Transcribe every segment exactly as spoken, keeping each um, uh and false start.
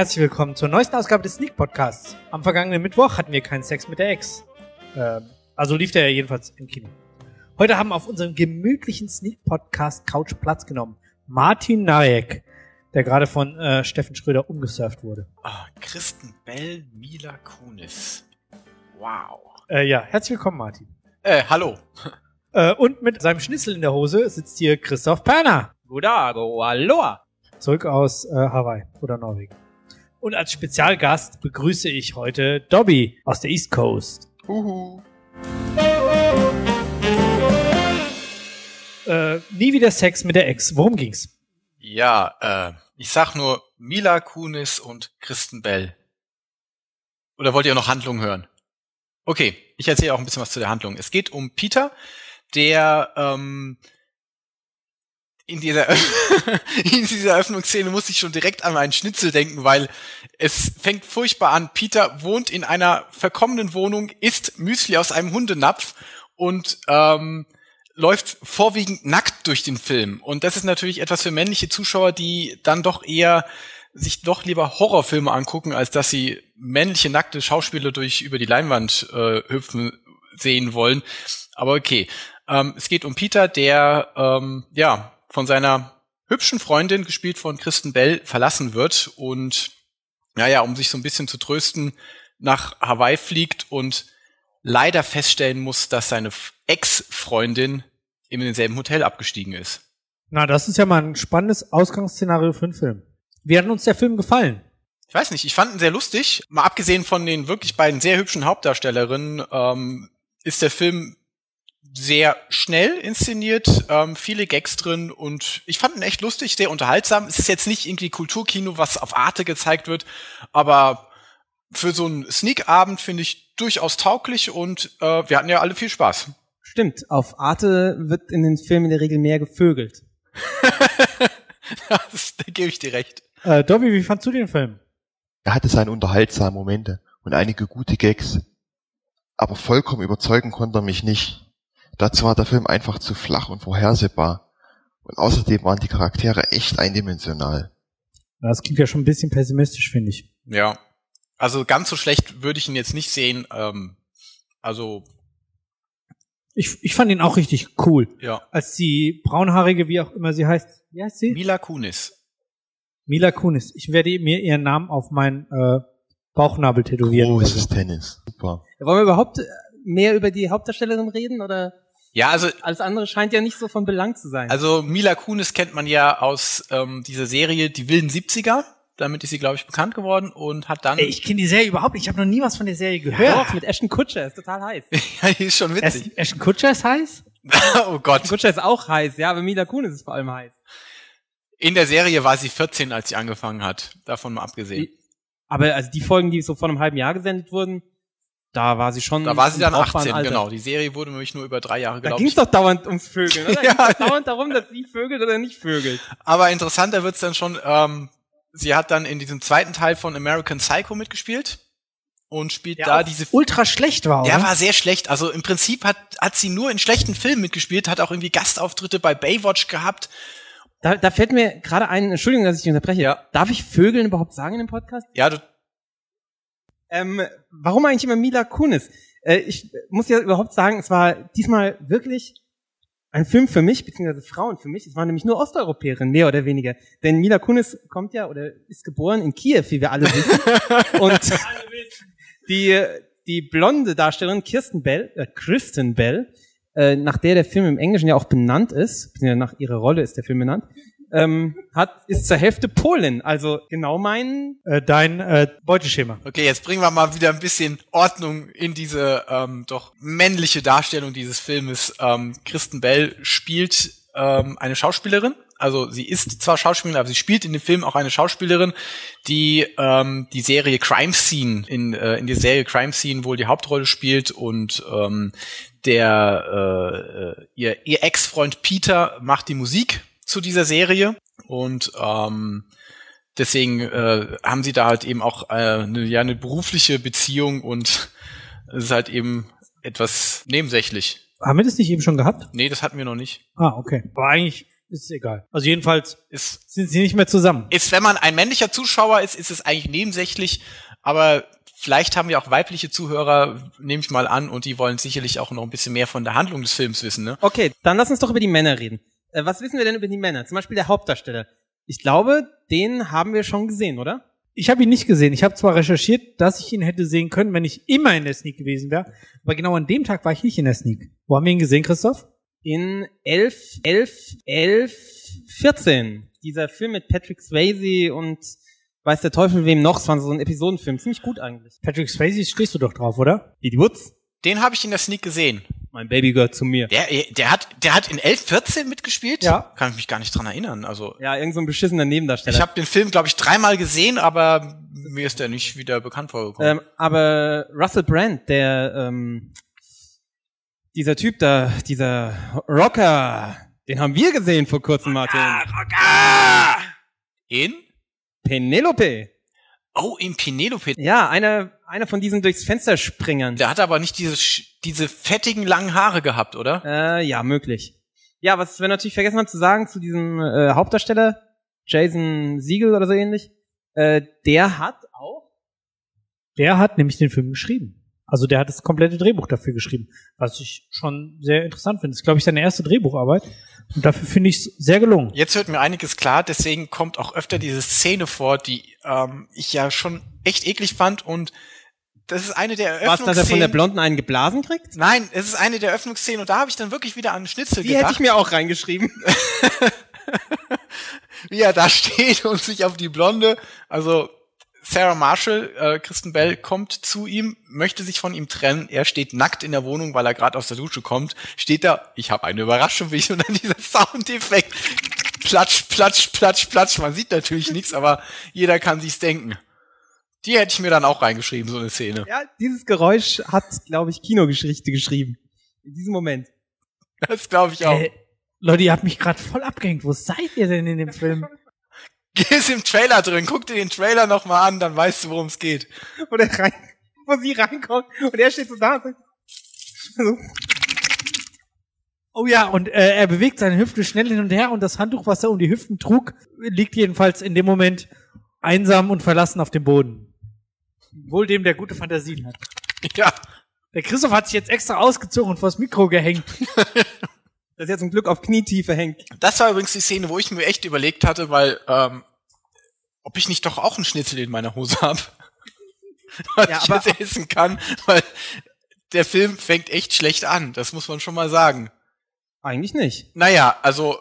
herzlich willkommen zur neuesten Ausgabe des Sneak Podcasts. Am vergangenen Mittwoch hatten wir keinen Sex mit der Ex. Ähm, also lief der ja jedenfalls im Kino. Heute haben auf unserem gemütlichen Sneak Podcast Couch Platz genommen Martin Nayek, der gerade von äh, Steffen Schröder umgesurft wurde. Ah, Kristen Bell, Mila Kunis. Wow. Äh, ja, herzlich willkommen, Martin. Äh, hallo. Äh, und mit seinem Schnitzel in der Hose sitzt hier Christoph Perner. Gudago, aloha. Zurück aus äh, Hawaii oder Norwegen. Und als Spezialgast begrüße ich heute Dobby aus der East Coast. Huhu. Äh, nie wieder Sex mit der Ex. Worum ging's? Ja, äh, ich sag nur Mila Kunis und Kristen Bell. Oder wollt ihr noch Handlung hören? Okay, ich erzähle auch ein bisschen was zu der Handlung. Es geht um Peter, der ähm, in dieser in dieser Eröffnungsszene muss ich schon direkt an einen Schnitzel denken, weil es fängt furchtbar an. Peter wohnt in einer verkommenen Wohnung, isst Müsli aus einem Hundenapf und ähm, läuft vorwiegend nackt durch den Film. Und das ist natürlich etwas für männliche Zuschauer, die dann doch eher sich doch lieber Horrorfilme angucken, als dass sie männliche nackte Schauspieler durch über die Leinwand äh, hüpfen sehen wollen. Aber okay, ähm, es geht um Peter, der ähm, ja von seiner hübschen Freundin, gespielt von Kristen Bell, verlassen wird und naja, um sich so ein bisschen zu trösten, nach Hawaii fliegt und leider feststellen muss, dass seine Ex-Freundin in demselben Hotel abgestiegen ist. Na, das ist ja mal ein spannendes Ausgangsszenario für einen Film. Wie hat uns der Film gefallen? Ich weiß nicht, ich fand ihn sehr lustig. Mal abgesehen von den wirklich beiden sehr hübschen Hauptdarstellerinnen, ähm, ist der Film sehr schnell inszeniert, ähm, viele Gags drin und ich fand ihn echt lustig, sehr unterhaltsam. Es ist jetzt nicht irgendwie Kulturkino, was auf Arte gezeigt wird, aber für so einen Sneak-Abend finde ich durchaus tauglich und äh, wir hatten ja alle viel Spaß. Stimmt, auf Arte wird in den Filmen in der Regel mehr gevögelt. das, da gebe ich dir recht. Äh, Dobby, wie fandst du den Film? Er hatte seine unterhaltsamen Momente und einige gute Gags. Aber vollkommen überzeugen konnte er mich nicht. Dazu war der Film einfach zu flach und vorhersehbar. Und außerdem waren die Charaktere echt eindimensional. Das klingt ja schon ein bisschen pessimistisch, finde ich. Ja, also ganz so schlecht würde ich ihn jetzt nicht sehen. Ähm, also Ich, ich fand ihn auch richtig cool. Ja. Als die braunhaarige, wie auch immer sie heißt, wie heißt sie? Mila Kunis. Mila Kunis. Ich werde mir ihren Namen auf meinen äh, Bauchnabel tätowieren. Großes Tennis. Super. Wollen wir überhaupt mehr über die Hauptdarstellerin reden oder? Ja, also alles andere scheint ja nicht so von Belang zu sein. Also Mila Kunis kennt man ja aus ähm, dieser Serie Die wilden siebziger. Damit ist sie, glaube ich, bekannt geworden und hat dann... Ey, ich kenne die Serie überhaupt nicht. Ich habe noch nie was von der Serie gehört. Ja, doch, mit Ashton Kutcher, ist total heiß. ja, die ist schon witzig. Ashton, Ashton Kutcher ist heiß? oh Gott. Ashton Kutcher ist auch heiß, ja, aber Mila Kunis ist vor allem heiß. In der Serie war sie vierzehn, als sie angefangen hat. Davon mal abgesehen. Die, aber also die Folgen, die so vor einem halben Jahr gesendet wurden, da war sie schon... Da war sie dann achtzehn, Alter. Genau. Die Serie wurde nämlich nur über drei Jahre, Da glaube ging ich. es doch dauernd ums Vögeln, oder? ja. Da ging es dauernd darum, dass sie vögelt oder nicht vögelt. Aber interessanter wird's dann schon, ähm, sie hat dann in diesem zweiten Teil von American Psycho mitgespielt und spielt ja, da diese... ultra schlecht war, oder? Der war sehr schlecht. Also im Prinzip hat, hat sie nur in schlechten Filmen mitgespielt, hat auch irgendwie Gastauftritte bei Baywatch gehabt. Da, da fällt mir gerade ein, Entschuldigung, dass ich dich unterbreche. Ja. Darf ich Vögeln überhaupt sagen in dem Podcast? Ja, du, Ähm, warum eigentlich immer Mila Kunis? Äh, ich muss ja überhaupt sagen, es war diesmal wirklich ein Film für mich, beziehungsweise Frauen für mich. Es waren nämlich nur Osteuropäerinnen, mehr oder weniger. Denn Mila Kunis kommt ja oder ist geboren in Kiew, wie wir alle wissen. Und die, die blonde Darstellerin Kirsten Bell, äh, Kristen Bell, äh, nach der der Film im Englischen ja auch benannt ist, beziehungsweise nach ihrer Rolle ist der Film benannt, ähm, hat, ist zur Hälfte Polin. Also genau mein... Äh, dein äh, Beuteschema. Okay, jetzt bringen wir mal wieder ein bisschen Ordnung in diese ähm, doch männliche Darstellung dieses Filmes. Ähm, Kristen Bell spielt ähm, eine Schauspielerin. Also sie ist zwar Schauspielerin, aber sie spielt in dem Film auch eine Schauspielerin, die ähm, die Serie Crime Scene, in äh, in der Serie Crime Scene wohl die Hauptrolle spielt und ähm, der äh, ihr, ihr Ex-Freund Peter macht die Musik zu dieser Serie und ähm, deswegen äh, haben sie da halt eben auch äh, eine, ja, eine berufliche Beziehung und es ist halt eben etwas nebensächlich. Haben wir das nicht eben schon gehabt? Nee, das hatten wir noch nicht. Ah, okay. Aber eigentlich ist egal. Also jedenfalls Ist, sind sie nicht mehr zusammen. ist, wenn man ein männlicher Zuschauer ist, ist es eigentlich nebensächlich, aber vielleicht haben wir auch weibliche Zuhörer, nehme ich mal an, und die wollen sicherlich auch noch ein bisschen mehr von der Handlung des Films wissen, ne? Okay, dann lass uns doch über die Männer reden. Äh, was wissen wir denn über die Männer? Zum Beispiel der Hauptdarsteller. Ich glaube, den haben wir schon gesehen, oder? Ich habe ihn nicht gesehen. Ich habe zwar recherchiert, dass ich ihn hätte sehen können, wenn ich immer in der Sneak gewesen wäre, aber genau an dem Tag war ich nicht in der Sneak. Wo haben wir ihn gesehen, Christoph? In elf, elf, elf, vierzehn. Dieser Film mit Patrick Swayze und weiß der Teufel wem noch. Es war so ein Episodenfilm. Ziemlich gut eigentlich. Patrick Swayze stehst du doch drauf, oder? Wie die Woods? Den habe ich in der Sneak gesehen. Mein Baby gehört zu mir. Der, der hat, der hat in elf vierzehn mitgespielt? Ja. Kann ich mich gar nicht dran erinnern. Also, Ja, irgend so ein beschissener Nebendarsteller. ich habe den Film, glaube ich, dreimal gesehen, aber mir ist der nicht wieder bekannt vorgekommen. Ähm, aber Russell Brand, der, ähm, dieser Typ da, dieser Rocker, den haben wir gesehen vor kurzem, Martin. In? Penelope. Oh, in Penelope. Ja, einer, einer von diesen durchs Fenster springern. Der hat aber nicht diese, sch- diese fettigen langen Haare gehabt, oder? Äh, ja, möglich. Ja, was wir natürlich vergessen haben zu sagen zu diesem äh, Hauptdarsteller, Jason Segel oder so ähnlich, äh, der hat auch Der hat nämlich den Film geschrieben. Also der hat das komplette Drehbuch dafür geschrieben, was ich schon sehr interessant finde. Das ist, glaube ich, seine erste Drehbucharbeit. Und dafür finde ich es sehr gelungen. Jetzt wird mir einiges klar, deswegen kommt auch öfter diese Szene vor, die ähm, ich ja schon echt eklig fand, und das ist eine der was, dass er von der Eröffnungsszenen. Blonden einen geblasen kriegt? Nein, es ist eine der Eröffnungsszenen, und da habe ich dann wirklich wieder an Schnitzel Die gedacht. hätte ich mir auch reingeschrieben. Wie er da steht und sich auf die Blonde, also Sarah Marshall, äh, Kristen Bell, kommt zu ihm, möchte sich von ihm trennen. Er steht nackt in der Wohnung, weil er gerade aus der Dusche kommt. Steht da, ich habe eine Überraschung für dich, und dann dieser Soundeffekt. Platsch, platsch, platsch, platsch. Man sieht natürlich nichts, aber jeder kann sich's denken. Die hätte ich mir dann auch reingeschrieben, so eine Szene. Ja, dieses Geräusch hat, glaube ich, Kinogeschichte geschrieben. In diesem Moment. Das glaube ich auch. Äh, Leute, ihr habt mich gerade voll abgehängt. Wo seid ihr denn in dem Film? Ist im Trailer drin. Guck dir den Trailer nochmal an, dann weißt du, worum es geht. Wo der rein, wo sie reinkommt und er steht so da und sagt, so. Oh ja, und äh, er bewegt seine Hüfte schnell hin und her, und das Handtuch, was er um die Hüften trug, liegt jedenfalls in dem Moment einsam und verlassen auf dem Boden. Wohl dem, der gute Fantasien hat. Ja. Der Christoph hat sich jetzt extra ausgezogen und vors Mikro gehängt. Das ist ja zum Glück auf Knietiefe hängt. Das war übrigens die Szene, wo ich mir echt überlegt hatte, weil, ähm, ob ich nicht doch auch einen Schnitzel in meiner Hose habe. Was Ja, ich aber- jetzt essen kann, weil der Film fängt echt schlecht an. Das muss man schon mal sagen. Eigentlich nicht. Naja, also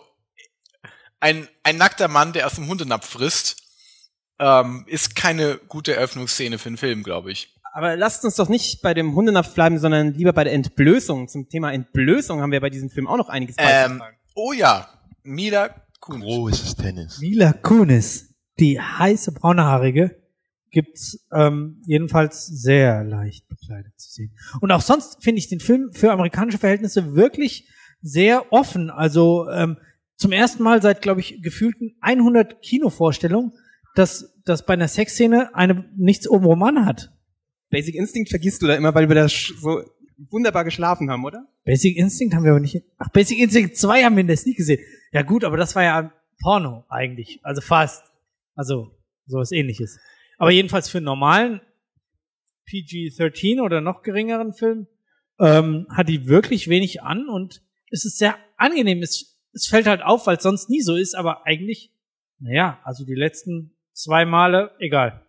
ein, ein nackter Mann, der aus dem Hundenapf frisst, ähm, ist keine gute Eröffnungsszene für einen Film, glaube ich. Aber lasst uns doch nicht bei dem Hundenapf bleiben, sondern lieber bei der Entblößung. Zum Thema Entblößung haben wir bei diesem Film auch noch einiges Ähm, beizutragen. oh ja, Mila Kunis. Großes Tennis. Mila Kunis, die heiße braunhaarige, gibt's ähm, jedenfalls sehr leicht bekleidet zu sehen. Und auch sonst finde ich den Film für amerikanische Verhältnisse wirklich sehr offen. Also ähm, zum ersten Mal seit, glaube ich, gefühlten hundert Kinovorstellungen, dass, dass bei einer Sexszene eine nichts obenrum an hat. Basic Instinct vergisst du da immer, weil wir da sch- so wunderbar geschlafen haben, oder? Basic Instinct haben wir aber nicht. Ach, Basic Instinct zwei haben wir in der Sneak gesehen. Ja gut, aber das war ja Porno eigentlich. Also fast. Also sowas ähnliches. Aber jedenfalls für einen normalen P G dreizehn oder noch geringeren Film ähm, hat die wirklich wenig an, und es ist sehr angenehm. Es, es fällt halt auf, weil es sonst nie so ist, aber eigentlich, naja, also die letzten zwei Male, egal.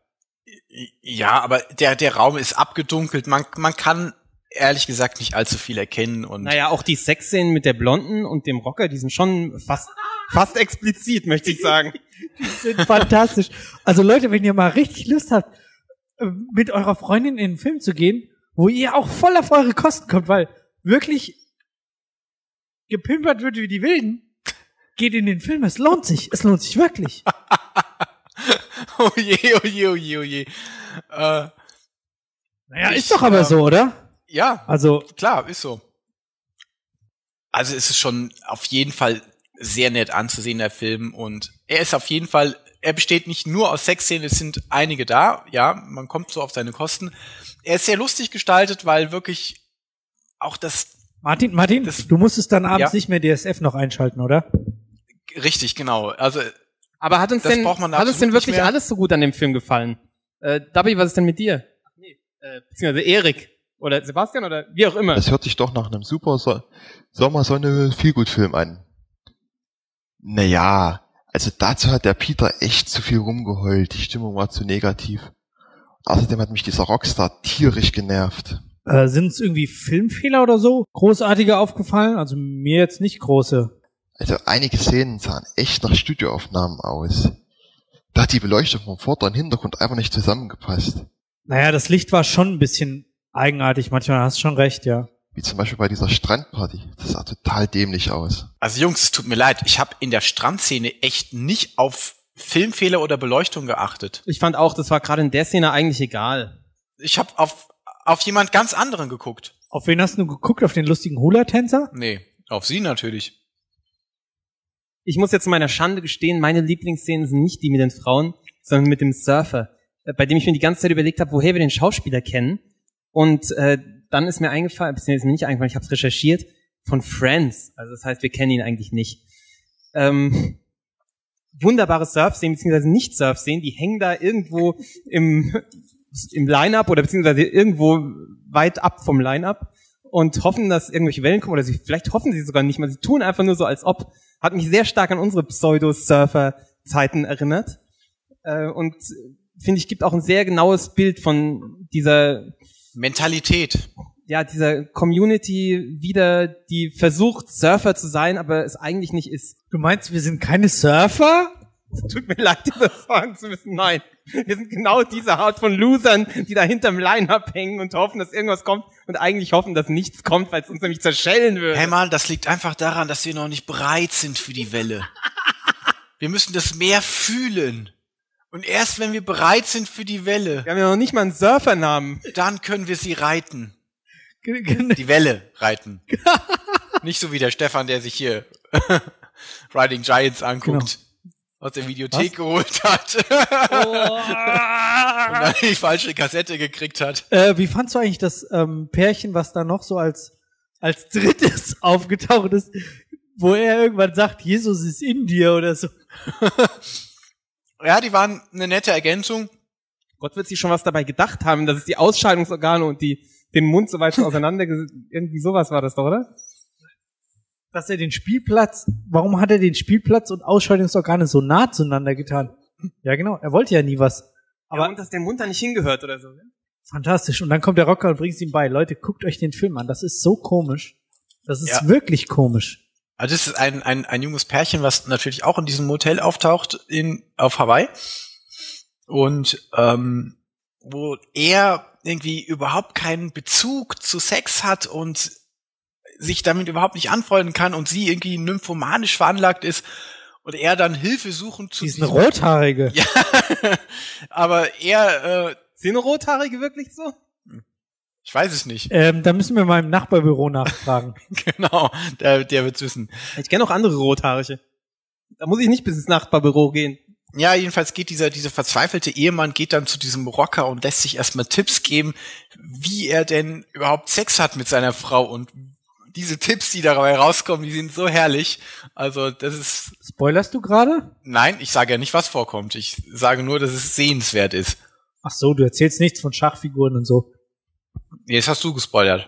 Ja, aber der, der Raum ist abgedunkelt. Man, man kann ehrlich gesagt nicht allzu viel erkennen, und Naja, auch die Sexszenen mit der Blonden und dem Rocker, die sind schon fast, fast explizit, möchte ich sagen. Die sind fantastisch. Also Leute, wenn ihr mal richtig Lust habt, äh, mit eurer Freundin in einen Film zu gehen, wo ihr auch voll auf eure Kosten kommt, weil wirklich gepimpert wird wie die Wilden, geht in den Film. Es lohnt sich. Es lohnt sich wirklich. oh je, oh je, oh je, oh je. Äh, Naja, Ich, ist doch aber äh, so, oder? ja, Also, klar, ist so. Also es ist schon auf jeden Fall sehr nett anzusehen, der Film, und er ist auf jeden Fall, er besteht nicht nur aus Sexszenen, es sind einige da, ja, man kommt so auf seine Kosten. Er ist sehr lustig gestaltet, weil wirklich auch das, Martin, Martin, Das- du musstest dann abends Ja. nicht mehr D S F noch einschalten, oder? Richtig, genau. Also Aber hat uns Das denn, braucht man hat uns absolut denn nicht wirklich mehr. alles so gut an dem Film gefallen? Äh, Dabi, was ist denn mit dir? Ach nee, äh, beziehungsweise Erik. Oder Sebastian oder wie auch immer. Das hört sich doch nach einem super so Sommersonne-Feelgood-Film an. Naja, also dazu hat der Peter echt zu viel rumgeheult. Die Stimmung war zu negativ. Außerdem hat mich dieser Rockstar tierisch genervt. Äh, sind es irgendwie Filmfehler oder so großartige aufgefallen? Also mir jetzt nicht große. Also einige Szenen sahen echt nach Studioaufnahmen aus. Da hat die Beleuchtung vom Vorder- und Hintergrund einfach nicht zusammengepasst. Naja, das Licht war schon ein bisschen eigenartig. Manchmal hast du schon recht, ja. Wie zum Beispiel bei dieser Strandparty. Das sah total dämlich aus. Also Jungs, es tut mir leid, ich habe in der Strandszene echt nicht auf Filmfehler oder Beleuchtung geachtet. Ich fand auch, das war gerade in der Szene eigentlich egal. Ich habe auf auf jemand ganz anderen geguckt. Auf wen hast du geguckt? Auf den lustigen Hula-Tänzer? Nee, auf sie natürlich. Ich muss jetzt zu meiner Schande gestehen, meine Lieblingsszenen sind nicht die mit den Frauen, sondern mit dem Surfer, äh, bei dem ich mir die ganze Zeit überlegt habe, woher wir den Schauspieler kennen. Und äh, dann ist mir eingefallen, beziehungsweise ist mir nicht eingefallen, ich habe es recherchiert, von Friends. Also das heißt, wir kennen ihn eigentlich nicht. Ähm, wunderbare Surf-Szenen, beziehungsweise nicht Surf-Szenen, die hängen da irgendwo im, im Line-Up oder beziehungsweise irgendwo weit ab vom Line-Up und hoffen, dass irgendwelche Wellen kommen, oder sie, vielleicht hoffen sie sogar nicht mal, sie tun einfach nur so, als ob. Hat mich sehr stark an unsere Pseudo-Surfer-Zeiten erinnert. Äh, und finde ich, gibt auch ein sehr genaues Bild von dieser Mentalität. ja, dieser Community wieder, die versucht, Surfer zu sein, aber es eigentlich nicht ist. Du meinst, wir sind keine Surfer? Tut mir leid, das sagen zu müssen. Nein, wir sind genau diese Art von Losern, die da hinterm Line-Up hängen und hoffen, dass irgendwas kommt und eigentlich hoffen, dass nichts kommt, weil es uns nämlich zerschellen würde. Hey Mann, das liegt einfach daran, dass wir noch nicht bereit sind für die Welle. Wir müssen das Meer fühlen. Und erst wenn wir bereit sind für die Welle, Wir haben ja noch nicht mal einen Surfernamen. dann können wir sie reiten. G- g- Die Welle reiten. Nicht so wie der Stefan, der sich hier Riding Giants anguckt. Aus der Videothek Was? geholt hat. Und dann die falsche Kassette gekriegt hat. Äh, wie fandst du eigentlich das ähm, Pärchen, was da noch so als als drittes aufgetaucht ist, wo er irgendwann sagt, Jesus ist in dir oder so? Ja, die waren eine nette Ergänzung. Gott wird sich schon was dabei gedacht haben, dass es die Ausscheidungsorgane und die den Mund so weit auseinander, irgendwie sowas war das doch, oder? Dass er den Spielplatz, warum hat er den Spielplatz und Ausscheidungsorgane so nah zueinander getan? Ja, genau, er wollte ja nie was. Aber Aber und dass der Mund da nicht hingehört oder so. Ne? fantastisch. Und dann kommt der Rocker und bringt es ihm bei. Leute, guckt euch den Film an. Das ist so komisch. Das ist Ja. wirklich komisch. Also das ist ein, ein, ein junges Pärchen, was natürlich auch in diesem Motel auftaucht in, auf Hawaii. Und ähm, wo er irgendwie überhaupt keinen Bezug zu Sex hat und sich damit überhaupt nicht anfreunden kann und sie irgendwie nymphomanisch veranlagt ist und er dann Hilfe suchen zu Die ist eine diesem- Rothaarige. Ja, aber er, äh, Sind Rothaarige wirklich so? ich weiß es nicht. Ähm, da müssen wir mal im Nachbarbüro nachfragen. Genau, der, der wird's wissen. Ich kenne auch andere Rothaarige. Da muss ich nicht bis ins Nachbarbüro gehen. Ja, jedenfalls geht dieser, dieser verzweifelte Ehemann geht dann zu diesem Rocker und lässt sich erstmal Tipps geben, wie er denn überhaupt Sex hat mit seiner Frau. Und diese Tipps, die dabei rauskommen, die sind so herrlich. Also, das ist, Spoilerst du gerade? nein, ich sage ja nicht, was vorkommt. Ich sage nur, dass es sehenswert ist. Ach so, du erzählst nichts von Schachfiguren und so. Jetzt hast du gespoilert.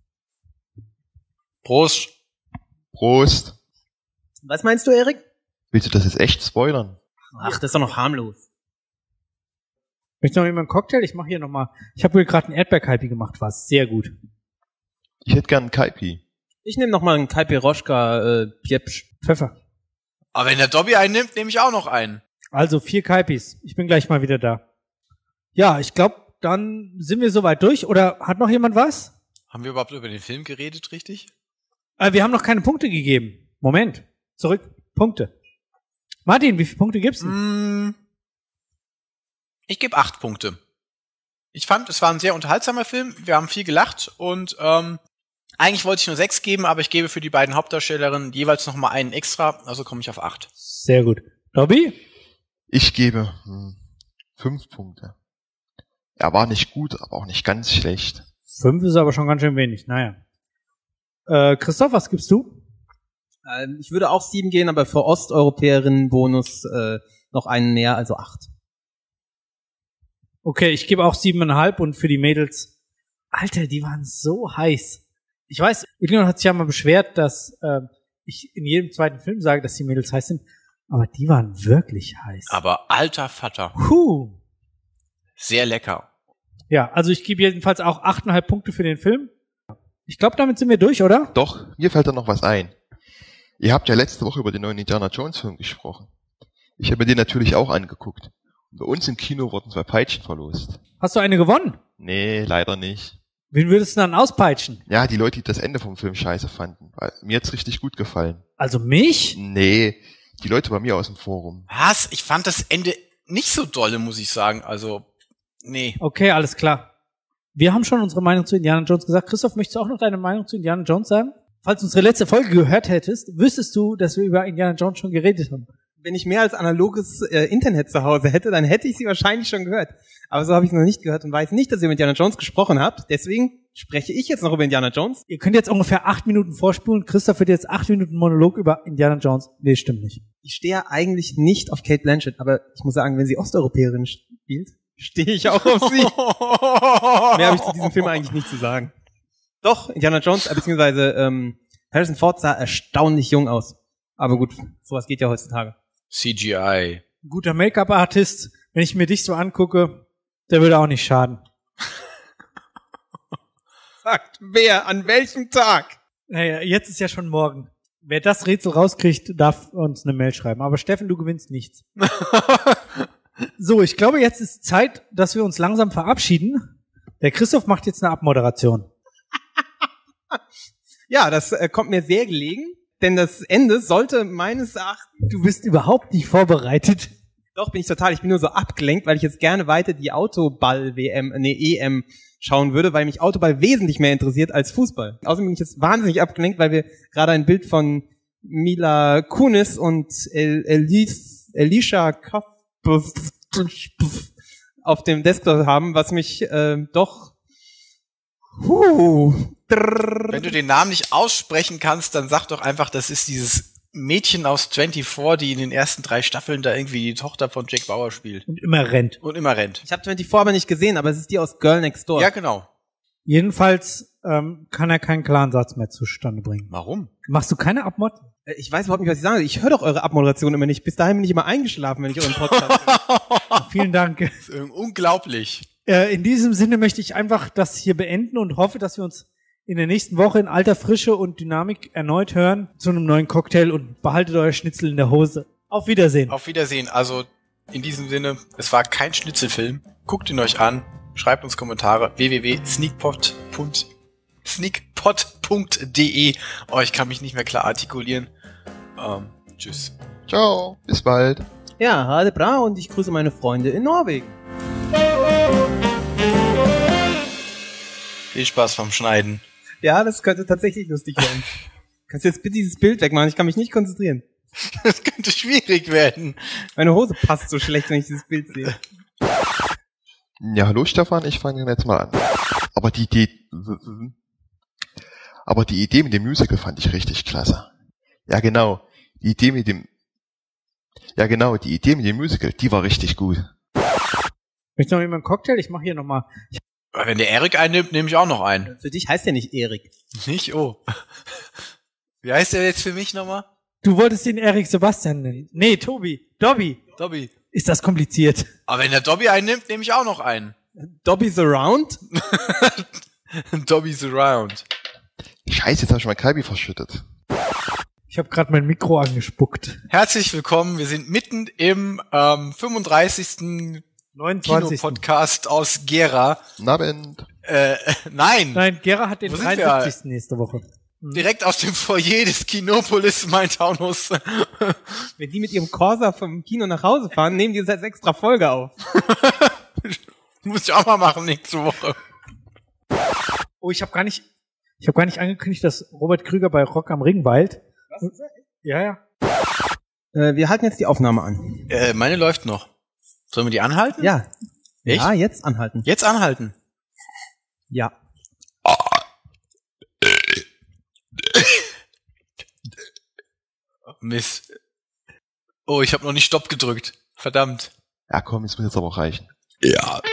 Prost. Prost. Was meinst du, Erik? Willst du das jetzt echt spoilern? Ach, das ist doch noch harmlos. Möchte noch jemand einen Cocktail? Ich mache hier nochmal. Ich habe wohl gerade einen Erdbeerkalpi gemacht, war sehr gut. Ich hätte gern einen Kaipi. Ich nehme noch mal einen Kaipiroschka äh, Piepsch. Pfeffer. Aber wenn der Dobby einen nimmt, nehme ich auch noch einen. Also vier Kaipis. Ich bin gleich mal wieder da. Ja, ich glaube, dann sind wir soweit durch. Oder hat noch jemand was? Haben wir überhaupt über den Film geredet, richtig? Äh, wir haben noch keine Punkte gegeben. Moment. Zurück. Punkte. Martin, wie viele Punkte gibt's denn? Mm, Ich gebe acht Punkte. Ich fand, es war ein sehr unterhaltsamer Film. Wir haben viel gelacht und ähm, eigentlich wollte ich nur sechs geben, aber ich gebe für die beiden Hauptdarstellerinnen jeweils noch mal einen extra, also komme ich auf acht. Sehr gut. Dobby? Ich gebe hm, fünf Punkte. Er war nicht gut, aber auch nicht ganz schlecht. Fünf ist aber schon ganz schön wenig. Naja. Äh, Christoph, was gibst du? Äh, ich würde auch sieben gehen, aber für Osteuropäerinnen Bonus äh, noch einen mehr, also acht. Okay, ich gebe auch siebeneinhalb und für die Mädels, Alter, die waren so heiß. Ich weiß, irgendjemand hat sich ja mal beschwert, dass äh, ich in jedem zweiten Film sage, dass die Mädels heiß sind, aber die waren wirklich heiß. Aber alter Vater. Puh. Sehr lecker. Ja, also ich gebe jedenfalls auch achteinhalb Punkte für den Film. Ich glaube, damit sind wir durch, oder? Doch, mir fällt da noch was ein. Ihr habt ja letzte Woche über den neuen Indiana Jones Film gesprochen. Ich habe mir den natürlich auch angeguckt. Und bei uns im Kino wurden zwei Peitschen verlost. Hast du eine gewonnen? Nee, leider nicht. Wen würdest du dann auspeitschen? Ja, die Leute, die das Ende vom Film scheiße fanden. Weil mir hat's richtig gut gefallen. Also mich? Nee, die Leute bei mir aus dem Forum. Was? Ich fand das Ende nicht so dolle, muss ich sagen. Also, nee. Okay, alles klar. Wir haben schon unsere Meinung zu Indiana Jones gesagt. Christoph, möchtest du auch noch deine Meinung zu Indiana Jones sagen? Falls du unsere letzte Folge gehört hättest, wüsstest du, dass wir über Indiana Jones schon geredet haben. Wenn ich mehr als analoges äh, Internet zu Hause hätte, dann hätte ich sie wahrscheinlich schon gehört. Aber so habe ich es noch nicht gehört und weiß nicht, dass ihr mit Indiana Jones gesprochen habt. Deswegen spreche ich jetzt noch über Indiana Jones. Ihr könnt jetzt ungefähr acht Minuten vorspulen. Christoph wird jetzt acht Minuten Monolog über Indiana Jones. Nee, stimmt nicht. Ich stehe ja eigentlich nicht auf Kate Blanchett, aber ich muss sagen, wenn sie Osteuropäerin spielt, stehe ich auch auf sie. Mehr habe ich zu diesem Film eigentlich nicht zu sagen. Doch, Indiana Jones, äh, beziehungsweise ähm, Harrison Ford sah erstaunlich jung aus. Aber gut, sowas geht ja heutzutage. C G I. Ein guter Make-up-Artist, wenn ich mir dich so angucke, der würde auch nicht schaden. Sagt wer, an welchem Tag? Naja, jetzt ist ja schon morgen. Wer das Rätsel rauskriegt, darf uns eine Mail schreiben. Aber Steffen, du gewinnst nichts. So, ich glaube, jetzt ist Zeit, dass wir uns langsam verabschieden. Der Christoph macht jetzt eine Abmoderation. Ja, das äh, kommt mir sehr gelegen, denn das Ende sollte meines Erachtens... Du bist überhaupt nicht vorbereitet. Doch, bin ich total. Ich bin nur so abgelenkt, weil ich jetzt gerne weiter die Autoball-W M, nee, E M schauen würde, weil mich Autoball wesentlich mehr interessiert als Fußball. Außerdem bin ich jetzt wahnsinnig abgelenkt, weil wir gerade ein Bild von Mila Kunis und El Elis Elisha Koff auf dem Desktop haben, was mich äh, doch... Huh. Wenn du den Namen nicht aussprechen kannst, dann sag doch einfach, das ist dieses Mädchen aus vierundzwanzig, die in den ersten drei Staffeln da irgendwie die Tochter von Jack Bauer spielt. Und immer rennt. Und immer rennt. Ich habe vierundzwanzig aber nicht gesehen, aber es ist die aus Girl Next Door. Ja, genau. Jedenfalls ähm, kann er keinen klaren Satz mehr zustande bringen. Warum? Machst du keine Abmod? Äh, Ich weiß überhaupt nicht, was ich sagen soll. Ich höre doch eure Abmoderation immer nicht. Bis dahin bin ich immer eingeschlafen, wenn ich euren Podcast höre. Vielen Dank. Das ist irgendwie unglaublich. Äh, in diesem Sinne möchte ich einfach das hier beenden und hoffe, dass wir uns in der nächsten Woche in alter Frische und Dynamik erneut hören zu einem neuen Cocktail und behaltet euer Schnitzel in der Hose. Auf Wiedersehen. Auf Wiedersehen. Also in diesem Sinne, es war kein Schnitzelfilm. Guckt ihn euch an. Schreibt uns Kommentare. w w w punkt sneakpot punkt sneakpot punkt d e. Oh, ich kann mich nicht mehr klar artikulieren. Ähm, tschüss. Ciao, bis bald. Ja, Hade Bra und ich grüße meine Freunde in Norwegen. Viel Spaß beim Schneiden. Ja, das könnte tatsächlich lustig werden. Kannst du jetzt bitte dieses Bild wegmachen? Ich kann mich nicht konzentrieren. Das könnte schwierig werden. Meine Hose passt so schlecht, wenn ich dieses Bild sehe. Ja, hallo Stefan, ich fange jetzt mal an. Aber die Idee, aber die Idee mit dem Musical fand ich richtig klasse. Ja, genau. Die Idee mit dem, ja genau, die Idee mit dem Musical, die war richtig gut. Möchtest du noch jemand einen Cocktail? Ich mache hier nochmal. Aber wenn der Erik einnimmt, nehme ich auch noch einen. Für dich heißt der nicht Erik. Nicht? Oh. Wie heißt der jetzt für mich nochmal? Du wolltest ihn Erik Sebastian nennen. Nee, Tobi. Dobby. Dobby. Ist das kompliziert? Aber wenn der Dobby einnimmt, nehme ich auch noch einen. Dobby's Around? Dobby's Around. Scheiße, jetzt habe ich mein Kalbi verschüttet. Ich habe gerade mein Mikro angespuckt. Herzlich willkommen. Wir sind mitten im ähm, fünfunddreißigsten neunundzwanzig. Kino-Podcast aus Gera. Abend. Äh, nein. Nein, Gera hat den Wo sind wir? dreiundsiebzigsten nächste Woche. Direkt aus dem Foyer des Kinopolis Main-Taunus. Wenn die mit ihrem Corsa vom Kino nach Hause fahren, nehmen die jetzt als extra Folge auf. Muss ich auch mal machen nächste Woche. Oh, ich habe gar nicht, ich habe gar nicht angekündigt, dass Robert Krüger bei Rock am Ring weilt. Was? Ja, ja. Äh, wir halten jetzt die Aufnahme an. Äh, meine läuft noch. Sollen wir die anhalten? Ja. Echt? Ja, jetzt anhalten. Jetzt anhalten. Ja. Mist. Oh, ich habe noch nicht Stopp gedrückt. Verdammt. Ja komm, jetzt muss jetzt aber auch reichen. Ja.